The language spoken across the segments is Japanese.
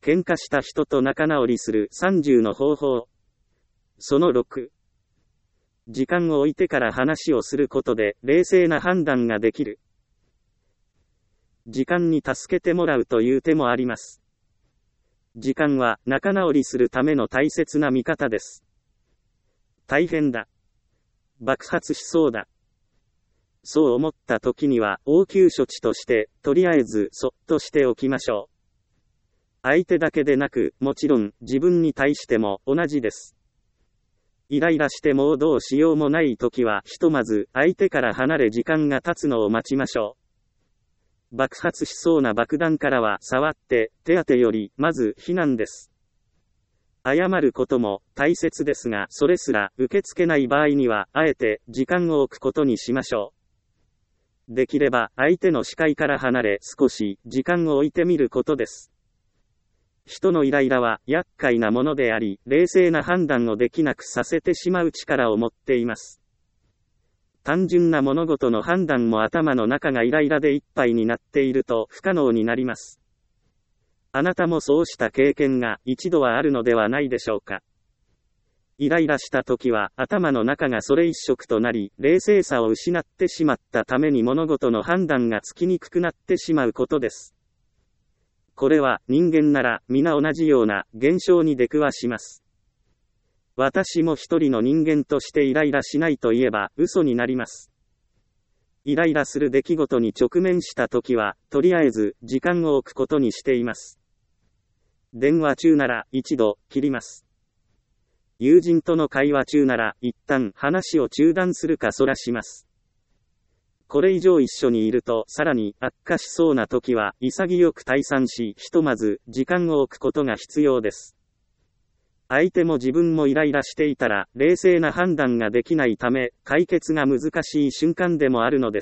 喧嘩した人と仲直りする30の方法。その6。時間を置いてから話をすることで冷静な判断ができる。時間に助けてもらうという手もあります。時間は仲直りするための大切な味方です。大変だ。爆発しそうだ。そう思った時には応急処置として、とりあえずそっとしておきましょう。相手だけでなく、もちろん自分に対しても同じです。イライラしてもうどうしようもない時は、ひとまず相手から離れ時間が経つのを待ちましょう。爆発しそうな爆弾からは触って手当てよりまず避難です。謝ることも大切ですが、それすら受け付けない場合にはあえて時間を置くことにしましょう。できれば相手の視界から離れ少し時間を置いてみることです。人のイライラは厄介なものであり、冷静な判断をできなくさせてしまう力を持っています。単純な物事の判断も頭の中がイライラでいっぱいになっていると不可能になります。あなたもそうした経験が一度はあるのではないでしょうか。イライラした時は頭の中がそれ一色となり、冷静さを失ってしまったために物事の判断がつきにくくなってしまうことです。これは人間なら皆同じような現象に出くわします。私も一人の人間としてイライラしないと言えば嘘になります。イライラする出来事に直面したときは、とりあえず時間を置くことにしています。電話中なら一度切ります。友人との会話中なら一旦話を中断するかそらします。これ以上一緒にいるとさらに悪化しそうな時は潔く退散し、ひとまず時間を置くことが必要です。相手も自分もイライラしていたら冷静な判断ができないため、解決が難しい瞬間でもあるのです。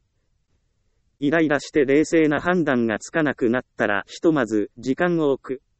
イライラして冷静な判断がつかなくなったらひとまず時間を置く。